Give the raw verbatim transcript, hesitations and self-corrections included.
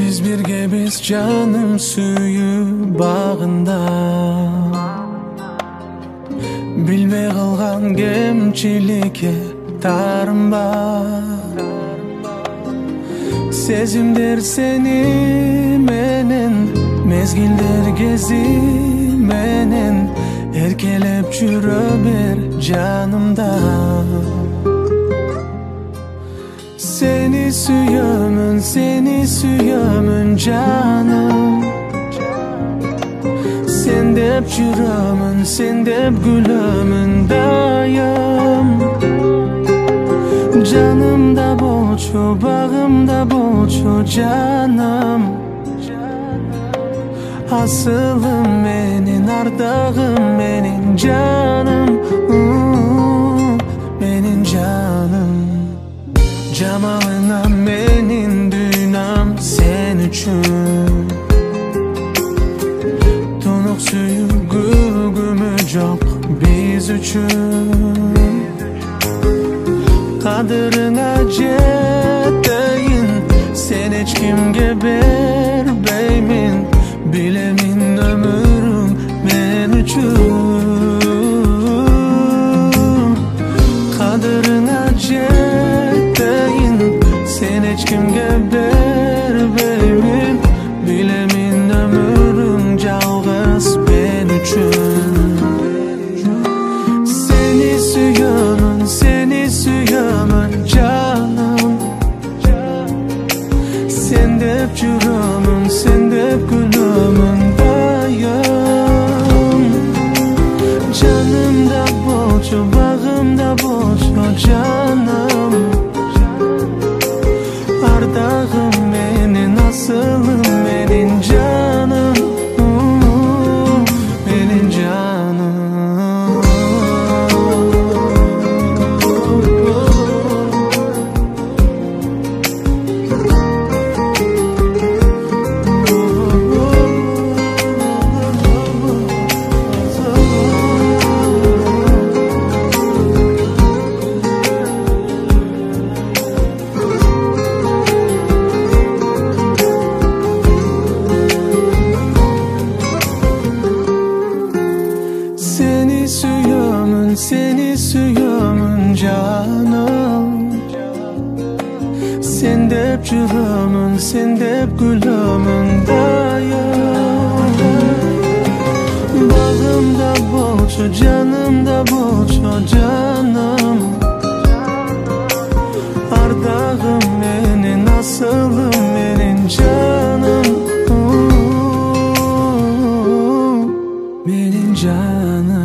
Biz birge biz canım suyu bağında. Bilmey kalgan kemçilikке tarınba. Sezimler seni menen, mezgiller gezi menen, erkelep жүрө бер canımda. Seni suyamın, seni suyamın canım. Sen dep жүрөмүн, sen dep gülömün dayım. Canımda bolçu, bağımda bolçu canım. Asılım menin, ardağım menin canım. Menin canım. Camalına menin dünyam sen üçün. Tunuq suyu gülgümü çok biz üçün. Kadırına jetteyin, sen hiç kimge berbeymin. Bilemin ömürüm men üçün. Kadırına jetteyin, sen hiç kimge berbeymin. Bilemin ömürüm жалғыз ben üçün. Seni suyamın, seni suyamın canım. Sen dep жүрөмүн, sen dep gülömün dayım. Canımda bolçu, bağımda bolçu canım. Ardağım menin, asılım menin canım. Menin canım. Seni suyamın, seni suyamın canım. Sen dep жүрөмүн, sen dep gülömün dayım. Bağımda bolçu, canımda bolçu canım. Ardağım menin, asılım menin canım. Menin canım.